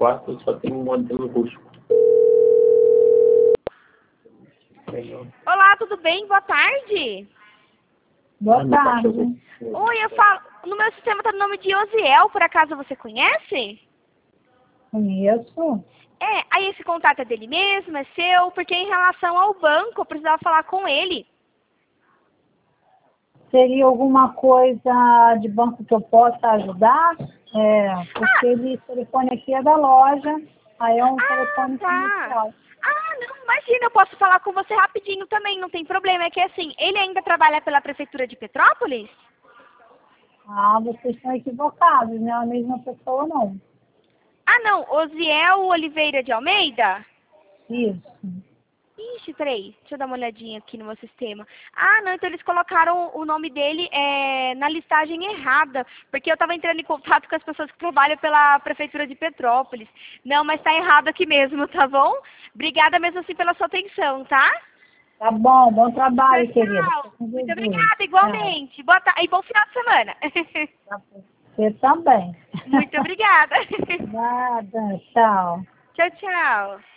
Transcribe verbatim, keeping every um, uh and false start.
quatro só tem um modelo rústico. Olá, tudo bem? Boa tarde. Boa tarde. Oi, eu falo... No meu sistema tá no nome de Osiel, por acaso você conhece? Conheço. É, aí esse contato é dele mesmo, é seu, porque em relação ao banco, eu precisava falar com ele. Seria alguma coisa de banco que eu possa ajudar? É, porque Ah. esse telefone aqui é da loja, aí é um Ah, telefone tá. comercial. Ah, não, imagina, eu posso falar com você rapidinho também, não tem problema. É que assim, ele ainda trabalha pela Prefeitura de Petrópolis? Ah, vocês estão equivocados, não é a mesma pessoa, não. Ah, não, Osiel Oliveira de Almeida? Isso. Ixi, peraí, deixa eu dar uma olhadinha aqui no meu sistema. Ah, não, então eles colocaram o nome dele é, na listagem errada, porque eu estava entrando em contato com as pessoas que trabalham pela Prefeitura de Petrópolis. Não, mas tá errado aqui mesmo, tá bom? Obrigada mesmo assim pela sua atenção, tá? Tá bom, bom trabalho, Tchau, querida. tchau. Com Muito Jesus. obrigada, igualmente. Boa tarde e bom final de semana. Tchau. Você também. Muito obrigada. Nada, tchau. Tchau, tchau.